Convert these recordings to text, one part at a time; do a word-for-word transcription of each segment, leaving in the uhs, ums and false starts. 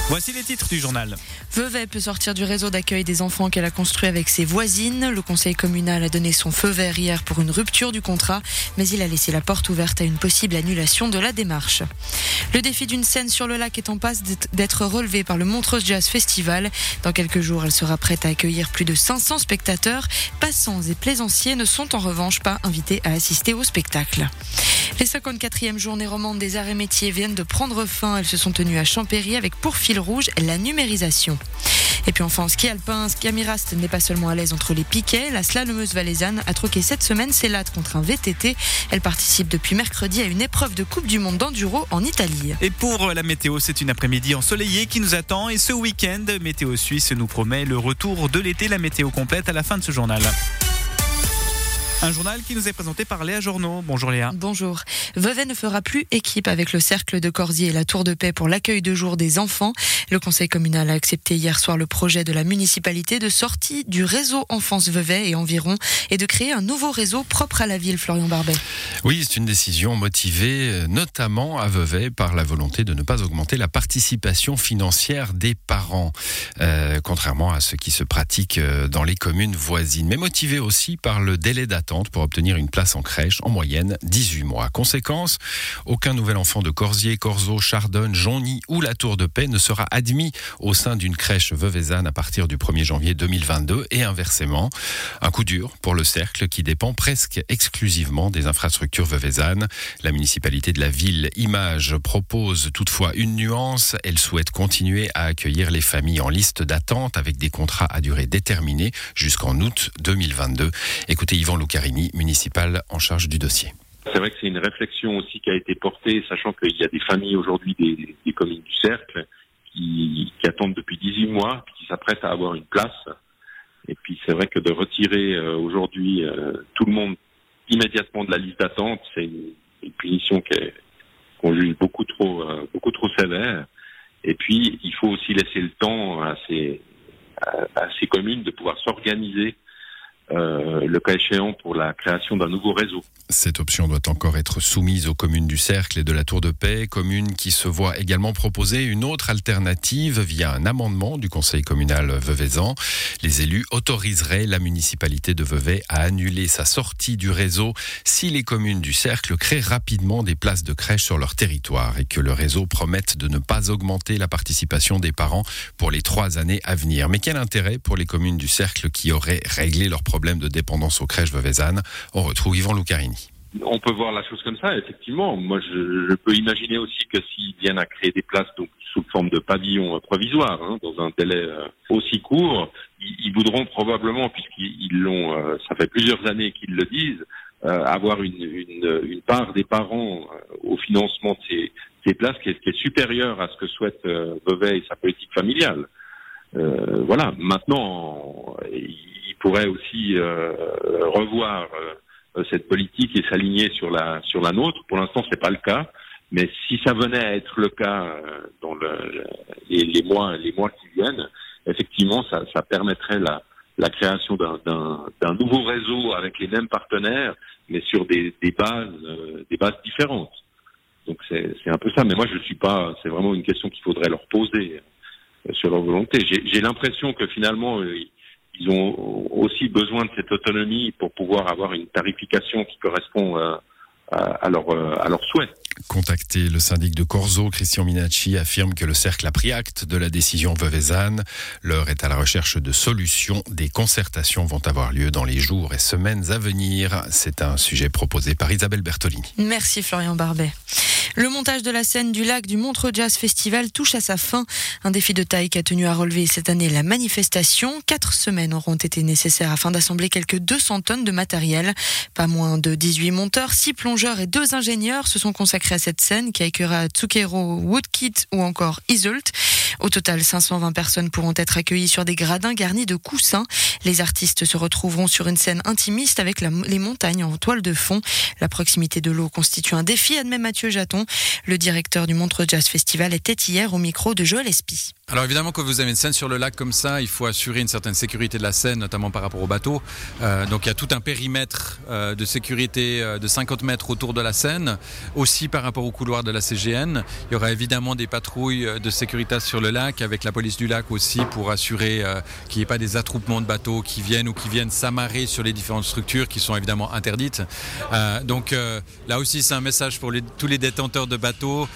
Voici les titres du journal. Vevey peut sortir du réseau d'accueil des enfants qu'elle a construit avec ses voisines. Le conseil communal a donné son feu vert hier pour une rupture du contrat, mais il a laissé la porte ouverte à une possible annulation de la démarche. Le défi d'une scène sur le lac est en passe d'être relevé par le Montreux Jazz Festival. Dans quelques jours, elle sera prête à accueillir plus de cinq cents spectateurs. Passants et plaisanciers ne sont en revanche pas invités à assister au spectacle. Les cinquante-quatrièmes journées romandes des arts et métiers viennent de prendre fin. Elles se sont tenues à Champéry avec pour fil rouge la numérisation. Et puis enfin en ski alpin, Skamirast n'est pas seulement à l'aise entre les piquets. La slalomeuse valaisanne a troqué cette semaine ses lattes contre un V T T. Elle participe depuis mercredi à une épreuve de Coupe du Monde d'enduro en Italie. Et pour la météo, c'est une après-midi ensoleillée qui nous attend. Et ce week-end, Météo Suisse nous promet le retour de l'été. La météo complète à la fin de ce journal. Un journal qui nous est présenté par Léa Journeau. Bonjour Léa. Bonjour. Vevey ne fera plus équipe avec le Cercle de Corsier et la Tour de Paix pour l'accueil de jour des enfants. Le conseil communal a accepté hier soir le projet de la municipalité de sortie du réseau Enfance Vevey et environ et de créer un nouveau réseau propre à la ville, Florian Barbet. Oui, c'est une décision motivée notamment à Vevey par la volonté de ne pas augmenter la participation financière des parents, euh, contrairement à ce qui se pratique dans les communes voisines, mais motivée aussi par le délai d'attente pour obtenir une place en crèche, en moyenne dix-huit mois. Conséquence, aucun nouvel enfant de Corsier, Corzo, Chardonne, Jonny ou la Tour de Paix ne sera admis au sein d'une crèche veuvezanne à partir du premier janvier deux mille vingt-deux et inversement. Un coup dur pour le Cercle qui dépend presque exclusivement des infrastructures veuvezannes. La municipalité de la ville Image propose toutefois une nuance. Elle souhaite continuer à accueillir les familles en liste d'attente avec des contrats à durée déterminée jusqu'en août deux mille vingt-deux. Écoutez Yvan Lucarini, municipal en charge du dossier. C'est vrai que c'est une réflexion aussi qui a été portée, sachant qu'il y a des familles aujourd'hui des, des communes du Cercle qui, qui attendent depuis dix-huit mois, puis qui s'apprêtent à avoir une place. Et puis c'est vrai que de retirer euh, aujourd'hui euh, tout le monde immédiatement de la liste d'attente, c'est une, une punition qui est, qu'on juge beaucoup trop, euh, beaucoup trop sévère. Et puis il faut aussi laisser le temps à ces, à, à ces communes de pouvoir s'organiser. Euh, le cas échéant pour la création d'un nouveau réseau. Cette option doit encore être soumise aux communes du Cercle et de la Tour de Paix, communes qui se voient également proposer une autre alternative via un amendement du conseil communal veuvezan. Les élus autoriseraient la municipalité de Vevey à annuler sa sortie du réseau si les communes du Cercle créent rapidement des places de crèche sur leur territoire et que le réseau promette de ne pas augmenter la participation des parents pour les trois années à venir. Mais quel intérêt pour les communes du Cercle qui auraient réglé leurs problèmes de dépendance aux crèches veuvezannes? On retrouve Yvan Lucarini. On peut voir la chose comme ça, effectivement. Moi, je, je peux imaginer aussi que s'ils viennent à créer des places donc sous forme de pavillons provisoires, hein, dans un délai euh, aussi court, ils, ils voudront probablement, puisqu'ils l'ont, euh, ça fait plusieurs années qu'ils le disent, euh, avoir une, une, une part des parents euh, au financement de ces, ces places qui est, qui est supérieure à ce que souhaite euh, Vevey et sa politique familiale. Euh, voilà. Maintenant, ils pourraient aussi euh, revoir euh, cette politique et s'aligner sur la sur la nôtre. Pour l'instant, c'est pas le cas, mais si ça venait à être le cas euh, dans le, les, les mois les mois qui viennent, effectivement, ça, ça permettrait la la création d'un, d'un, d'un nouveau réseau avec les mêmes partenaires, mais sur des, des bases euh, des bases différentes. Donc c'est c'est un peu ça. Mais moi, je suis pas. C'est vraiment une question qu'il faudrait leur poser euh, sur leur volonté. J'ai, j'ai l'impression que finalement euh, ils ont aussi besoin de cette autonomie pour pouvoir avoir une tarification qui correspond à, à, leur, à leurs souhaits. Contacté, le syndic de Corzo, Christian Minacci, affirme que le Cercle a pris acte de la décision veuvezanne. L'heure est à la recherche de solutions. Des concertations vont avoir lieu dans les jours et semaines à venir. C'est un sujet proposé par Isabelle Bertolini. Merci Florian Barbet. Le montage de la scène du lac du Montreux Jazz Festival touche à sa fin. Un défi de taille qui a tenu à relever cette année la manifestation. Quatre semaines auront été nécessaires afin d'assembler quelques deux cents tonnes de matériel. Pas moins de dix-huit monteurs, six plongeurs et deux ingénieurs se sont consacrés à cette scène qui accueillera Zucchero, Woodkit ou encore Isolt. Au total, cinq cent vingt personnes pourront être accueillies sur des gradins garnis de coussins. Les artistes se retrouveront sur une scène intimiste avec la, les montagnes en toile de fond. La proximité de l'eau constitue un défi, admet Mathieu Jaton. Le directeur du Montreux Jazz Festival était hier au micro de Joël Espy. Alors évidemment, quand vous avez une scène sur le lac comme ça, il faut assurer une certaine sécurité de la scène, notamment par rapport au bateau. Euh, donc il y a tout un périmètre euh, de sécurité euh, de cinquante mètres autour de la scène. Aussi par rapport au couloir de la C G N, il y aura évidemment des patrouilles de sécurité sur le lac, avec la police du lac aussi, pour assurer euh, qu'il n'y ait pas des attroupements de bateaux qui viennent ou qui viennent s'amarrer sur les différentes structures qui sont évidemment interdites. Euh, donc euh, là aussi, c'est un message pour les, tous les détenteurs de bateaux.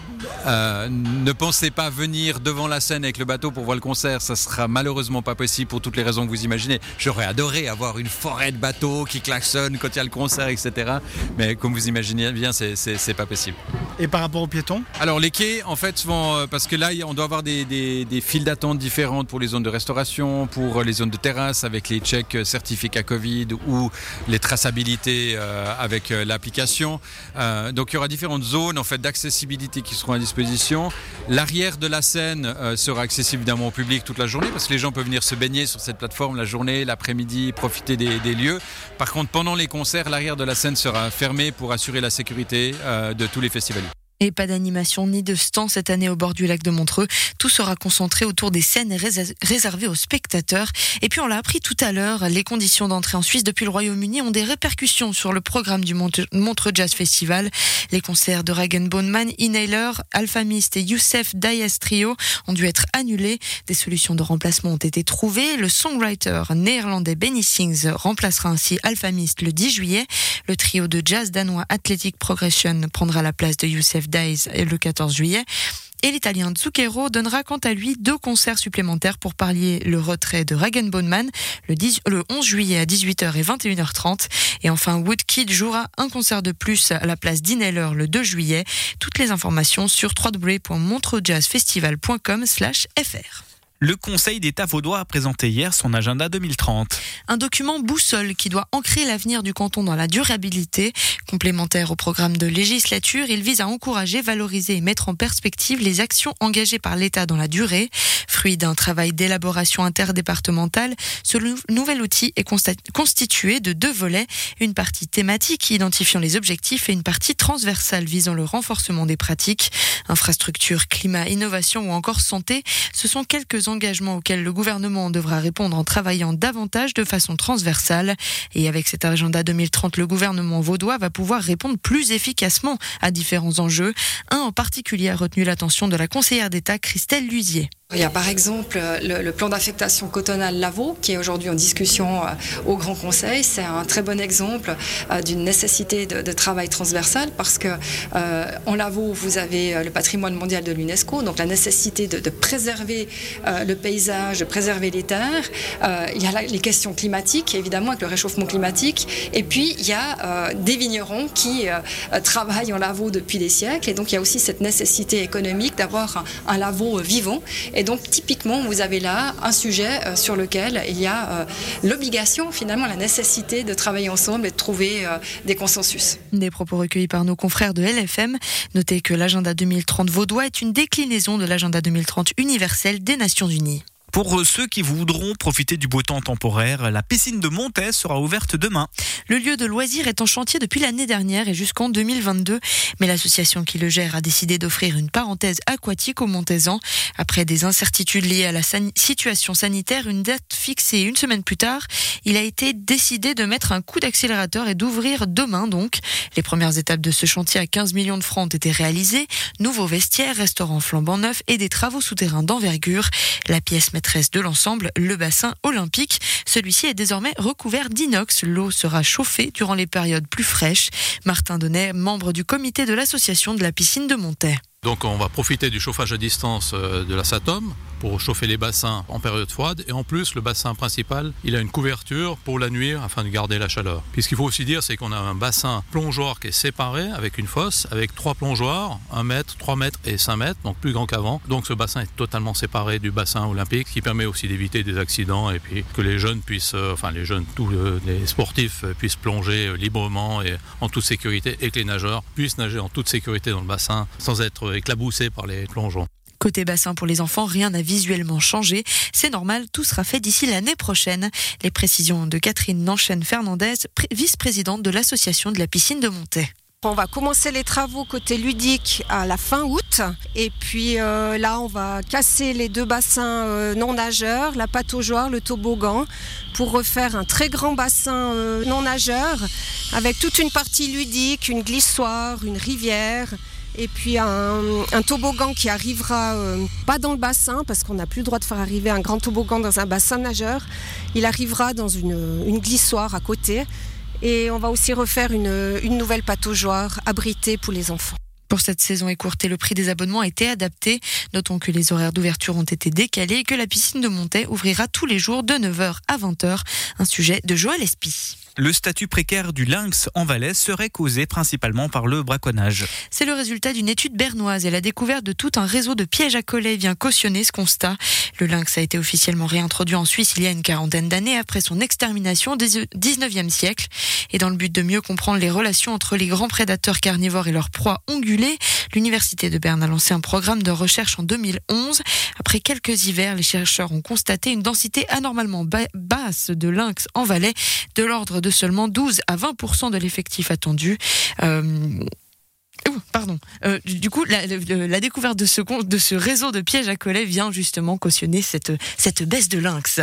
Euh, ne pensez pas venir devant la scène avec le bateau pour voir le concert, ça sera malheureusement pas possible pour toutes les raisons que vous imaginez. J'aurais adoré avoir une forêt de bateaux qui klaxonnent quand il y a le concert, et cetera. Mais comme vous imaginez bien, c'est, c'est, c'est pas possible. Et par rapport aux piétons ? Alors les quais, en fait, souvent, parce que là, on doit avoir des, des, des files d'attente différentes pour les zones de restauration, pour les zones de terrasse avec les checks certificats Covid ou les traçabilités euh, avec euh, l'application. Euh, donc il y aura différentes zones en fait d'accessibilité qui seront à disposition. L'arrière de la scène euh, sera accessible évidemment au public toute la journée parce que les gens peuvent venir se baigner sur cette plateforme la journée, l'après-midi, profiter des, des lieux. Par contre, pendant les concerts, l'arrière de la scène sera fermé pour assurer la sécurité euh, de tous les festivaliers. Et pas d'animation ni de stand cette année au bord du lac de Montreux. Tout sera concentré autour des scènes rés- réservées aux spectateurs. Et puis on l'a appris tout à l'heure, les conditions d'entrée en Suisse depuis le Royaume-Uni ont des répercussions sur le programme du Montre- Montreux Jazz Festival. Les concerts de Rag and Bone Man, Inhaler, Alpha Mist et Youssef Dayes Trio ont dû être annulés. Des solutions de remplacement ont été trouvées. Le songwriter néerlandais Benny Sings remplacera ainsi Alpha Mist le dix juillet. Le trio de jazz danois Athletic Progression prendra la place de Youssef Days le quatorze juillet. Et l'italien Zucchero donnera quant à lui deux concerts supplémentaires pour pallier le retrait de Rag and Bone Man le, dix, le onze juillet à dix-huit heures et vingt et une heures trente. Et enfin, Woodkid jouera un concert de plus à la place d'Inhaler le deux juillet. Toutes les informations sur w w w point montreuxjazzfestival point com slash f r. Le Conseil d'État vaudois a présenté hier son agenda deux mille trente. Un document boussole qui doit ancrer l'avenir du canton dans la durabilité. Complémentaire au programme de législature, il vise à encourager, valoriser et mettre en perspective les actions engagées par l'État dans la durée. Fruit d'un travail d'élaboration interdépartementale, ce nouvel outil est constitué de deux volets. Une partie thématique identifiant les objectifs et une partie transversale visant le renforcement des pratiques. Infrastructure, climat, innovation ou encore santé, ce sont quelques engagements auxquels le gouvernement devra répondre en travaillant davantage de façon transversale. Et avec cet agenda deux mille trente, le gouvernement vaudois va pouvoir répondre plus efficacement à différents enjeux. Un en particulier a retenu l'attention de la conseillère d'État Christelle Luzier. Il y a par exemple le, le plan d'affectation cotonale Lavaux qui est aujourd'hui en discussion au Grand Conseil. C'est un très bon exemple d'une nécessité de, de travail transversal parce que euh, en Lavaux, vous avez le patrimoine mondial de l'UNESCO, donc la nécessité de, de préserver euh, le paysage, de préserver les terres. Euh, il y a la, les questions climatiques, évidemment, avec le réchauffement climatique. Et puis, il y a euh, des vignerons qui euh, travaillent en Lavaux depuis des siècles. Et donc, il y a aussi cette nécessité économique d'avoir un, un Lavaux vivant. Et donc, typiquement, vous avez là un sujet sur lequel il y a euh, l'obligation, finalement, la nécessité de travailler ensemble et de trouver euh, des consensus. Des propos recueillis par nos confrères de L F M. Notez que l'agenda deux mille trente vaudois est une déclinaison de l'agenda deux mille trente universel des Nations Unies. Pour ceux qui voudront profiter du beau temps temporaire, la piscine de Montet sera ouverte demain. Le lieu de loisirs est en chantier depuis l'année dernière et jusqu'en deux mille vingt-deux. Mais l'association qui le gère a décidé d'offrir une parenthèse aquatique aux Montaisans. Après des incertitudes liées à la san- situation sanitaire, une date fixée une semaine plus tard, il a été décidé de mettre un coup d'accélérateur et d'ouvrir demain donc. Les premières étapes de ce chantier à quinze millions de francs ont été réalisées. Nouveaux vestiaires, restaurants flambant neufs et des travaux souterrains d'envergure. La pièce maîtresse de l'ensemble, le bassin olympique. Celui-ci est désormais recouvert d'inox. L'eau sera chauffée durant les périodes plus fraîches. Martin Donnet, membre du comité de l'association de la piscine de Montet. Donc on va profiter du chauffage à distance de la SATOM pour chauffer les bassins en période froide. Et en plus, le bassin principal, il a une couverture pour la nuit afin de garder la chaleur. Puis ce qu'il faut aussi dire, c'est qu'on a un bassin plongeoir qui est séparé avec une fosse, avec trois plongeoirs, un mètre, trois mètres et cinq mètres, donc plus grand qu'avant. Donc ce bassin est totalement séparé du bassin olympique, ce qui permet aussi d'éviter des accidents et puis que les jeunes puissent, enfin les jeunes, tous les sportifs puissent plonger librement et en toute sécurité et que les nageurs puissent nager en toute sécurité dans le bassin sans être éclabousés par les plongeons. Côté bassin pour les enfants, rien n'a visuellement changé. C'est normal, tout sera fait d'ici l'année prochaine. Les précisions de Catherine Nanchen-Fernandez, vice-présidente de l'association de la piscine de Montet. On va commencer les travaux côté ludique à la fin août et puis euh, là on va casser les deux bassins euh, non nageurs, la pataugeoire, le toboggan pour refaire un très grand bassin euh, non nageur avec toute une partie ludique, une glissoire, une rivière et puis un, un toboggan qui arrivera euh, pas dans le bassin parce qu'on n'a plus le droit de faire arriver un grand toboggan dans un bassin nageur, il arrivera dans une, une glissoire à côté. Et on va aussi refaire une, une nouvelle pataugeoire abritée pour les enfants. Pour cette saison écourtée, le prix des abonnements a été adapté. Notons que les horaires d'ouverture ont été décalés et que la piscine de Montet ouvrira tous les jours de neuf heures à vingt heures. Un sujet de Joël Espy. Le statut précaire du lynx en Valais serait causé principalement par le braconnage. C'est le résultat d'une étude bernoise et la découverte de tout un réseau de pièges à collets vient cautionner ce constat. Le lynx a été officiellement réintroduit en Suisse il y a une quarantaine d'années après son extermination au dix-neuvième siècle. Et dans le but de mieux comprendre les relations entre les grands prédateurs carnivores et leurs proies ongulées, l'Université de Berne a lancé un programme de recherche en deux mille onze. Après quelques hivers, les chercheurs ont constaté une densité anormalement ba- basse de lynx en Valais, de l'ordre de seulement douze à vingt pour cent de l'effectif attendu. Euh... Oh, pardon. Euh, du coup, la, la, la découverte de ce, de ce réseau de pièges à collets vient justement cautionner cette, cette baisse de lynx.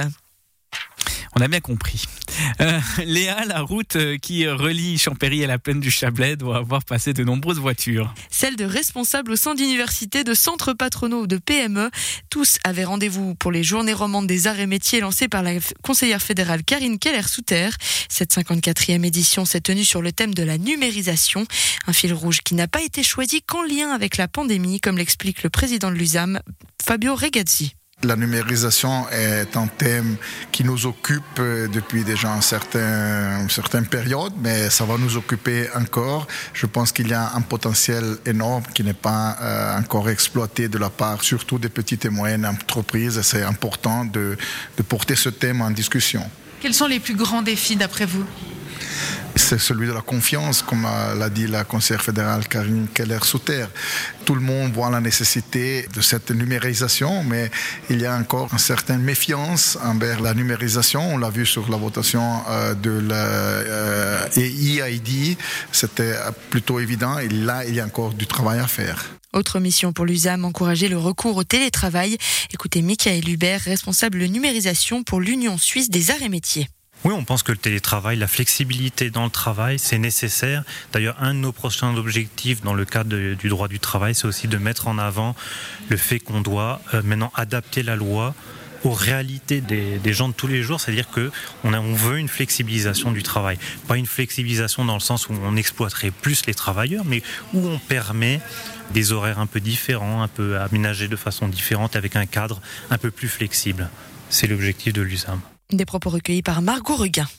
On a bien compris. Euh, Léa, la route qui relie Champéry à la plaine du Chablais doit avoir passé de nombreuses voitures. Celle de responsables au sein d'universités, de centres patronaux ou de P M E. Tous avaient rendez-vous pour les journées romandes des arts et métiers lancées par la conseillère fédérale Karine Keller-Souter. Cette cinquante-quatrième édition s'est tenue sur le thème de la numérisation. Un fil rouge qui n'a pas été choisi qu'en lien avec la pandémie, comme l'explique le président de l'U S A M, Fabio Regazzi. La numérisation est un thème qui nous occupe depuis déjà un certain, une certaine période, mais ça va nous occuper encore. Je pense qu'il y a un potentiel énorme qui n'est pas euh, encore exploité de la part surtout des petites et moyennes entreprises. C'est important de, de porter ce thème en discussion. Quels sont les plus grands défis d'après vous ? C'est celui de la confiance, comme l'a dit la conseillère fédérale Karine Keller-Souter. Tout le monde voit la nécessité de cette numérisation, mais il y a encore une certaine méfiance envers la numérisation. On l'a vu sur la votation de la euh, E I D, c'était plutôt évident. Et là, il y a encore du travail à faire. Autre mission pour l'U S A M, encourager le recours au télétravail. Écoutez Michael Hubert, responsable numérisation pour l'Union suisse des arts et métiers. Oui, on pense que le télétravail, la flexibilité dans le travail, c'est nécessaire. D'ailleurs, un de nos prochains objectifs dans le cadre de, du droit du travail, c'est aussi de mettre en avant le fait qu'on doit euh, maintenant adapter la loi aux réalités des, des gens de tous les jours, c'est-à-dire qu'on on veut une flexibilisation du travail. Pas une flexibilisation dans le sens où on exploiterait plus les travailleurs, mais où on permet des horaires un peu différents, un peu aménagés de façon différente, avec un cadre un peu plus flexible. C'est l'objectif de l'U S A M. Des propos recueillis par Margot Reguin.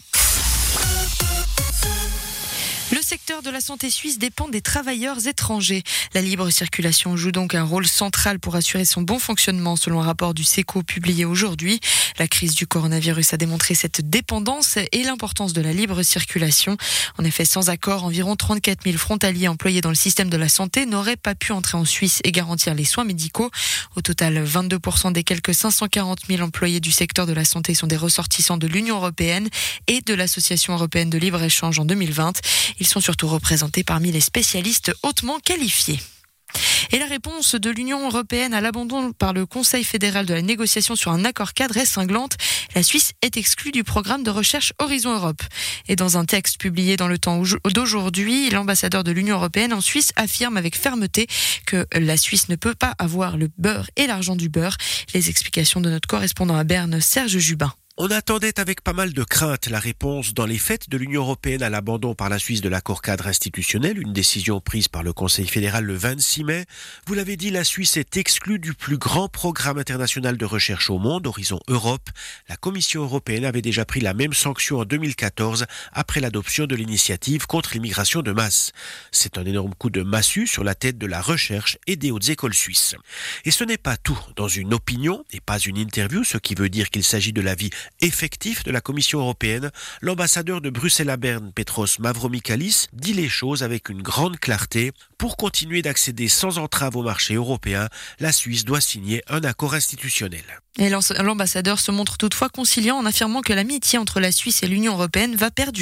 Le secteur de la santé suisse dépend des travailleurs étrangers. La libre circulation joue donc un rôle central pour assurer son bon fonctionnement, selon un rapport du SECO publié aujourd'hui. La crise du coronavirus a démontré cette dépendance et l'importance de la libre circulation. En effet, sans accord, environ trente-quatre mille frontaliers employés dans le système de la santé n'auraient pas pu entrer en Suisse et garantir les soins médicaux. Au total, vingt-deux pour cent des quelques cinq cent quarante mille employés du secteur de la santé sont des ressortissants de l'Union européenne et de l'Association européenne de libre-échange en deux mille vingt. Ils sont surtout représentés parmi les spécialistes hautement qualifiés. Et la réponse de l'Union européenne à l'abandon par le Conseil fédéral de la négociation sur un accord cadre est cinglante. La Suisse est exclue du programme de recherche Horizon Europe. Et dans un texte publié dans le temps d'aujourd'hui, l'ambassadeur de l'Union européenne en Suisse affirme avec fermeté que la Suisse ne peut pas avoir le beurre et l'argent du beurre. Les explications de notre correspondant à Berne, Serge Jubin. On attendait avec pas mal de crainte la réponse dans les faits de l'Union européenne à l'abandon par la Suisse de l'accord cadre institutionnel, une décision prise par le Conseil fédéral le vingt-six mai. Vous l'avez dit, la Suisse est exclue du plus grand programme international de recherche au monde, Horizon Europe. La Commission européenne avait déjà pris la même sanction en deux mille quatorze après l'adoption de l'initiative contre l'immigration de masse. C'est un énorme coup de massue sur la tête de la recherche et des hautes écoles suisses. Et ce n'est pas tout. Dans une opinion et pas une interview, ce qui veut dire qu'il s'agit de l'avis effectif de la Commission européenne, l'ambassadeur de Bruxelles à Berne, Petros Mavromikalis, dit les choses avec une grande clarté. Pour continuer d'accéder sans entrave au marché européen, la Suisse doit signer un accord institutionnel. Et l'ambassadeur se montre toutefois conciliant en affirmant que l'amitié entre la Suisse et l'Union européenne va perdurer.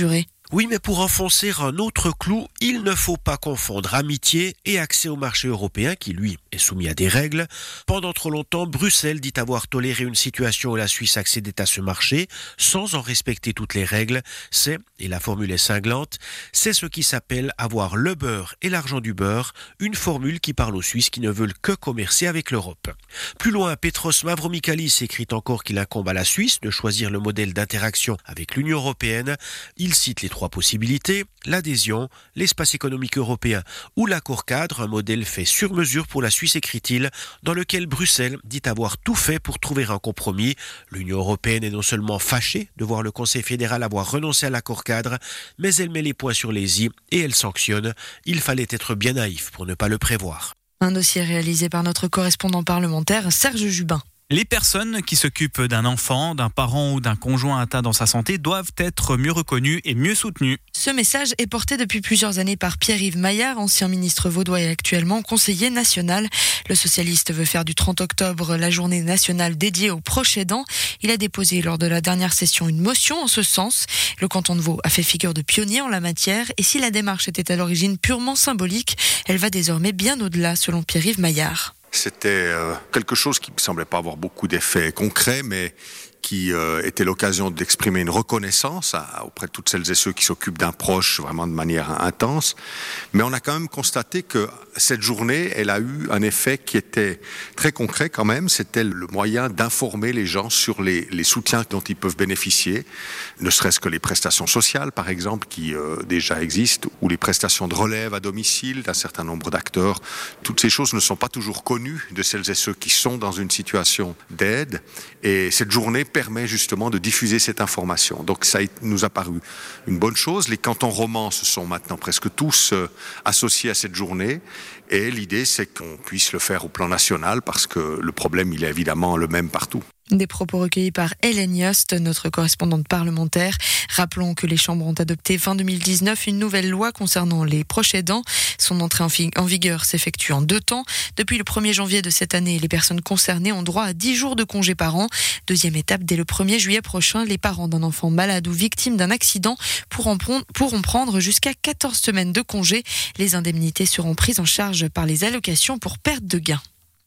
Oui, mais pour enfoncer un autre clou, il ne faut pas confondre amitié et accès au marché européen qui, lui, est soumis à des règles. Pendant trop longtemps, Bruxelles dit avoir toléré une situation où la Suisse accédait à ce marché sans en respecter toutes les règles. C'est, et la formule est cinglante, c'est ce qui s'appelle avoir le beurre et l'argent du beurre, une formule qui parle aux Suisses qui ne veulent que commercer avec l'Europe. Plus loin, Petros Mavromichalis écrit encore qu'il incombe à la Suisse de choisir le modèle d'interaction avec l'Union européenne. Il cite les trois possibilités, l'adhésion, l'espace économique européen ou l'accord cadre, un modèle fait sur mesure pour la Suisse, écrit-il, dans lequel Bruxelles dit avoir tout fait pour trouver un compromis. L'Union européenne est non seulement fâchée de voir le Conseil fédéral avoir renoncé à l'accord cadre, mais elle met les points sur les i et elle sanctionne. Il fallait être bien naïf pour ne pas le prévoir. Un dossier réalisé par notre correspondant parlementaire Serge Jubin. Les personnes qui s'occupent d'un enfant, d'un parent ou d'un conjoint atteint dans sa santé doivent être mieux reconnues et mieux soutenues. Ce message est porté depuis plusieurs années par Pierre-Yves Maillard, ancien ministre vaudois et actuellement conseiller national. Le socialiste veut faire du trente octobre la journée nationale dédiée aux proches aidants. Il a déposé lors de la dernière session une motion en ce sens. Le canton de Vaud a fait figure de pionnier en la matière et si la démarche était à l'origine purement symbolique, elle va désormais bien au-delà selon Pierre-Yves Maillard. C'était euh, quelque chose qui ne semblait pas avoir beaucoup d'effets concrets, mais qui euh, était l'occasion d'exprimer une reconnaissance à, auprès de toutes celles et ceux qui s'occupent d'un proche vraiment de manière intense. Mais on a quand même constaté que cette journée, elle a eu un effet qui était très concret quand même. C'était le moyen d'informer les gens sur les, les soutiens dont ils peuvent bénéficier, ne serait-ce que les prestations sociales, par exemple, qui euh, déjà existent, ou les prestations de relève à domicile d'un certain nombre d'acteurs. Toutes ces choses ne sont pas toujours connues de celles et ceux qui sont dans une situation d'aide. Et cette journée permet justement de diffuser cette information. Donc ça nous a paru une bonne chose. Les cantons romans se sont maintenant presque tous euh, associés à cette journée. Et l'idée, c'est qu'on puisse le faire au plan national parce que le problème, il est évidemment le même partout. Des propos recueillis par Hélène Yost, notre correspondante parlementaire. Rappelons que les chambres ont adopté fin deux mille dix-neuf une nouvelle loi concernant les proches aidants. Son entrée en vigueur s'effectue en deux temps. Depuis le premier janvier de cette année, les personnes concernées ont droit à dix jours de congé par an. Deuxième étape, dès le premier juillet prochain, les parents d'un enfant malade ou victime d'un accident pourront prendre jusqu'à quatorze semaines de congé. Les indemnités seront prises en charge par les allocations pour perte de gain.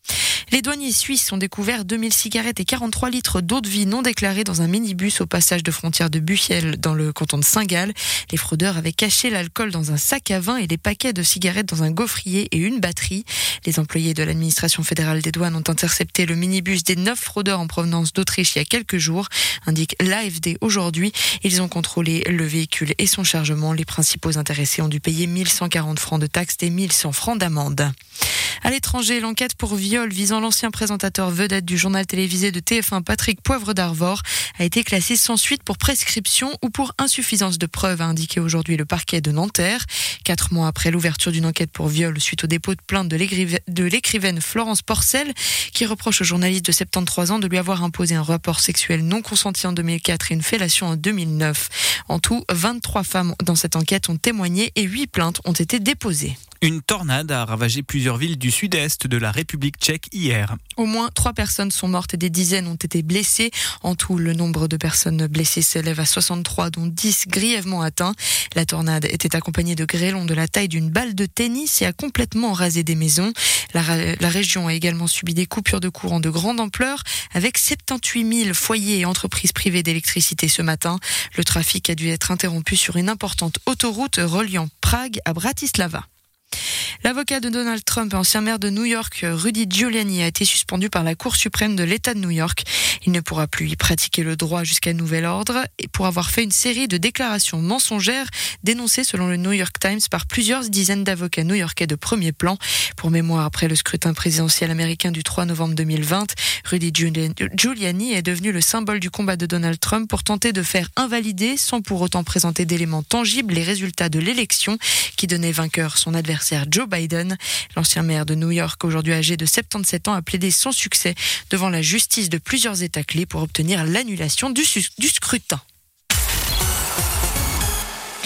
Les douaniers suisses ont découvert deux mille cigarettes et quarante-trois litres d'eau de vie non déclarés dans un minibus au passage de frontière de Buchiel dans le canton de Saint-Gall. Les fraudeurs avaient caché l'alcool dans un sac à vin et les paquets de cigarettes dans un gaufrier et une batterie. Les employés de l'administration fédérale des douanes ont intercepté le minibus des neuf fraudeurs en provenance d'Autriche il y a quelques jours, indique l'A F D aujourd'hui. Ils ont contrôlé le véhicule et son chargement. Les principaux intéressés ont dû payer mille cent quarante francs de taxes et mille cent francs d'amende. À l'étranger, l'enquête pour viol visant l'ancien présentateur vedette du journal télévisé de T F un, Patrick Poivre d'Arvor, a été classée sans suite pour prescription ou pour insuffisance de preuves, a indiqué aujourd'hui le parquet de Nanterre. Quatre mois après l'ouverture d'une enquête pour viol suite au dépôt de plainte de l'écrivaine Florence Porcel, qui reproche au journaliste de soixante-treize ans de lui avoir imposé un rapport sexuel non consenti en deux mille quatre et une fellation en deux mille neuf. En tout, vingt-trois femmes dans cette enquête ont témoigné et huit plaintes ont été déposées. Une tornade a ravagé plusieurs villes du sud-est de la République tchèque hier. Au moins trois personnes sont mortes et des dizaines ont été blessées. En tout, le nombre de personnes blessées s'élève à soixante-trois, dont dix grièvement atteints. La tornade était accompagnée de grêlons de la taille d'une balle de tennis et a complètement rasé des maisons. La, la région a également subi des coupures de courant de grande ampleur, avec soixante-dix-huit mille foyers et entreprises privées d'électricité ce matin. Le trafic a dû être interrompu sur une importante autoroute reliant Prague à Bratislava. L'avocat de Donald Trump, ancien maire de New York, Rudy Giuliani, a été suspendu par la Cour suprême de l'État de New York. Il ne pourra plus y pratiquer le droit jusqu'à nouvel ordre et pour avoir fait une série de déclarations mensongères dénoncées selon le New York Times par plusieurs dizaines d'avocats new-yorkais de premier plan. Pour mémoire, après le scrutin présidentiel américain du trois novembre deux mille vingt, Rudy Giuliani est devenu le symbole du combat de Donald Trump pour tenter de faire invalider, sans pour autant présenter d'éléments tangibles, les résultats de l'élection qui donnait vainqueur son adversaire Joe Biden. L'ancien maire de New York, aujourd'hui âgé de soixante-dix-sept ans, a plaidé sans succès devant la justice de plusieurs États clés pour obtenir l'annulation du, du scrutin.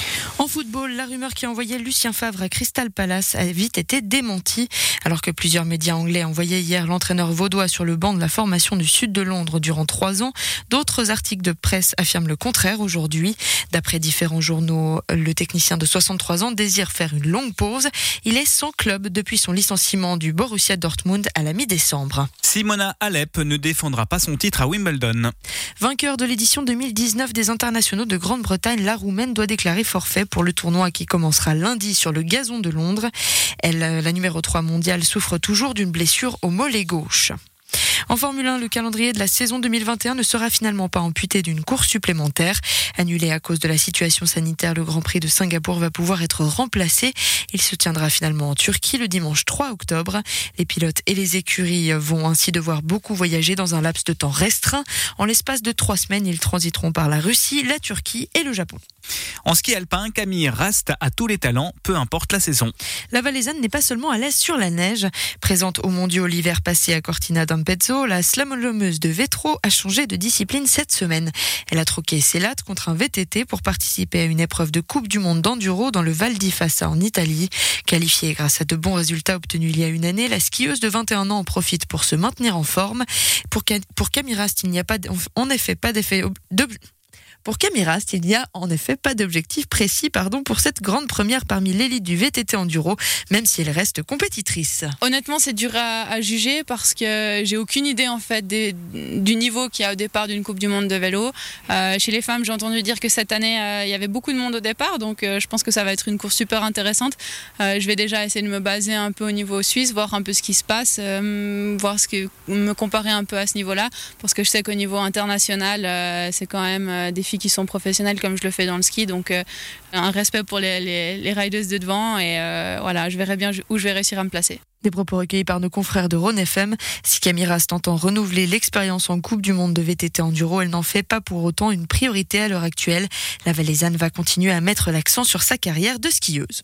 En football, la rumeur qui envoyait Lucien Favre à Crystal Palace a vite été démentie. Alors que plusieurs médias anglais envoyaient hier l'entraîneur vaudois sur le banc de la formation du sud de Londres durant trois ans, d'autres articles de presse affirment le contraire aujourd'hui. D'après différents journaux, le technicien de soixante-trois ans désire faire une longue pause. Il est sans club depuis son licenciement du Borussia Dortmund à la mi-décembre. Simona Halep ne défendra pas son titre à Wimbledon. Vainqueur de l'édition deux mille dix-neuf des internationaux de Grande-Bretagne, la Roumaine doit déclarer forfait pour le tournoi qui commencera lundi sur le gazon de Londres. Elle, la numéro trois mondiale, souffre toujours d'une blessure au mollet gauche. En Formule un, le calendrier de la saison deux mille vingt et un ne sera finalement pas amputé d'une course supplémentaire. Annulé à cause de la situation sanitaire, le Grand Prix de Singapour va pouvoir être remplacé. Il se tiendra finalement en Turquie le dimanche trois octobre. Les pilotes et les écuries vont ainsi devoir beaucoup voyager dans un laps de temps restreint. En l'espace de trois semaines, ils transiteront par la Russie, la Turquie et le Japon. En ski alpin, Camille Rast a tous les talents, peu importe la saison. La Valaisanne n'est pas seulement à l'aise sur la neige. Présente aux mondiaux l'hiver passé à Cortina d'Ampezzo, la slalomeuse de Vétro a changé de discipline cette semaine. Elle a troqué ses lattes contre un V T T pour participer à une épreuve de Coupe du Monde d'enduro dans le Val di Fassa en Italie. Qualifiée grâce à de bons résultats obtenus il y a une année, la skieuse de vingt et un ans en profite pour se maintenir en forme. Pour, pour Camille Rast, il n'y a pas, en effet pas d'effet... De... Pour Camille Rast, il n'y a en effet pas d'objectif précis pardon, pour cette grande première parmi l'élite du V T T enduro, même si elle reste compétitrice. Honnêtement, c'est dur à, à juger parce que j'ai aucune idée en fait des, du niveau qu'il y a au départ d'une Coupe du Monde de vélo. Euh, chez les femmes, j'ai entendu dire que cette année, euh, il y avait beaucoup de monde au départ, donc euh, je pense que ça va être une course super intéressante. Euh, je vais déjà essayer de me baser un peu au niveau suisse, voir un peu ce qui se passe, euh, voir ce que, me comparer un peu à ce niveau-là, parce que je sais qu'au niveau international, euh, c'est quand même euh, des filles qui sont professionnels comme je le fais dans le ski, donc euh, un respect pour les, les, les riders de devant et euh, voilà, je verrai bien où je vais réussir à me placer. Des propos recueillis par nos confrères de Rhône F M. Si Camille Rast entend renouveler l'expérience en Coupe du Monde de V T T enduro, elle n'en fait pas pour autant une priorité à l'heure actuelle. La Valaisanne va continuer à mettre l'accent sur sa carrière de skieuse.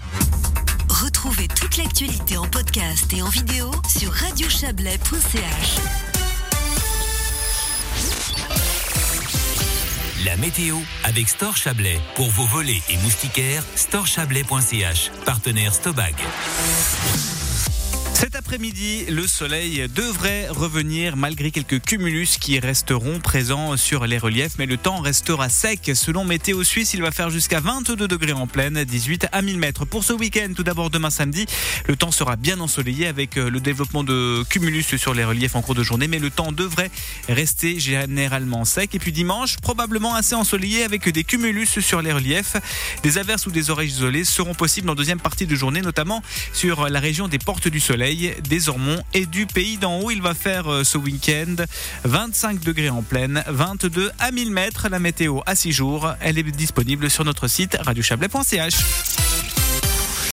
Retrouvez toute l'actualité en podcast et en vidéo sur radio chablais point c h. La météo avec Store Chablais. Pour vos volets et moustiquaires, store chablais point c h. Partenaire Stobag. Cet après-midi, le soleil devrait revenir malgré quelques cumulus qui resteront présents sur les reliefs. Mais le temps restera sec. Selon Météo Suisse, il va faire jusqu'à vingt-deux degrés en plaine, dix-huit à mille mètres. Pour ce week-end, tout d'abord demain samedi, le temps sera bien ensoleillé avec le développement de cumulus sur les reliefs en cours de journée. Mais le temps devrait rester généralement sec. Et puis dimanche, probablement assez ensoleillé avec des cumulus sur les reliefs. Des averses ou des orages isolés seront possibles en deuxième partie de journée, notamment sur la région des Portes du Soleil, des Ormonts et du Pays d'en haut. Il va faire ce week-end vingt-cinq degrés en plaine, vingt-deux à mille mètres. La météo à six jours, elle est disponible sur notre site radio chablais point c h.